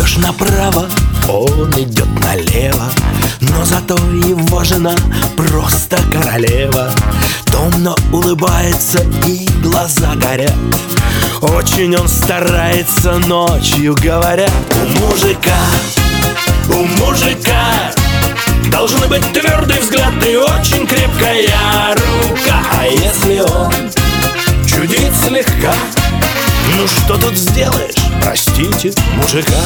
идешь направо, он идет налево, но зато его жена просто королева. Томно улыбается и глаза горят. Очень он старается, ночью говорят. У мужика должны быть твердый взгляд и очень крепкая рука. А если он чудит слегка, ну что тут сделаешь, простите, мужика.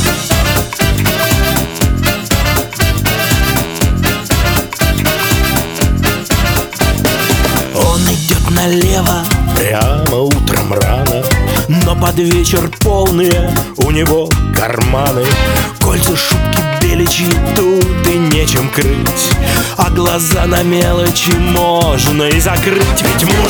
Он идет налево прямо утром рано, но под вечер полные у него карманы. Кольца, шубки беличьи тут и нечем крыть, а глаза на мелочи можно и закрыть.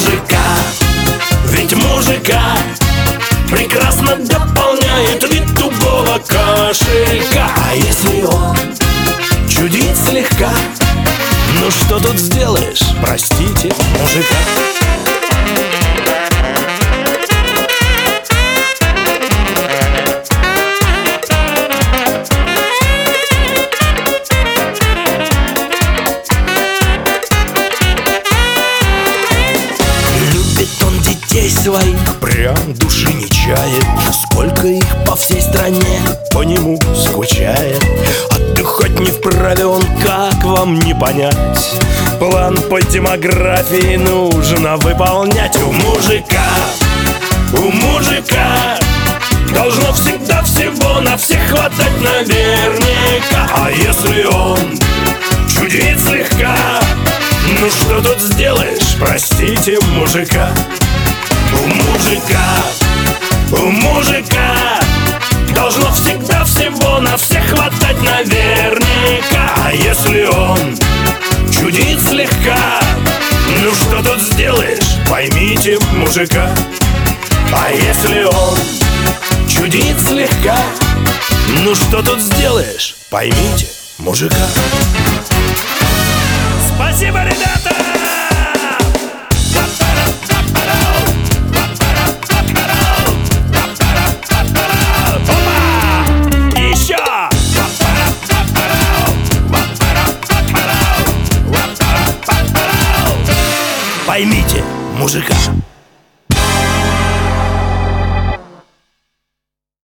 Ведь мужика прекрасно дополняет вид тугого кошелька. А если он чудит слегка, ну что тут сделаешь, простите, мужика. Детей своих прям души не чает, сколько их по всей стране по нему скучает. Отдыхать не вправе он, как вам не понять? План по демографии нужно выполнять. У мужика должно всегда всего на всех хватать наверняка. А если он чудит слегка, ну что тут сделаешь, простите, мужика. У мужика должно всегда всего на всех хватать наверняка. А если он чудит слегка, ну что тут сделаешь, поймите, мужика. А если он чудит слегка, ну что тут сделаешь, поймите, мужика. Спасибо, ребята! Поймите, мужика.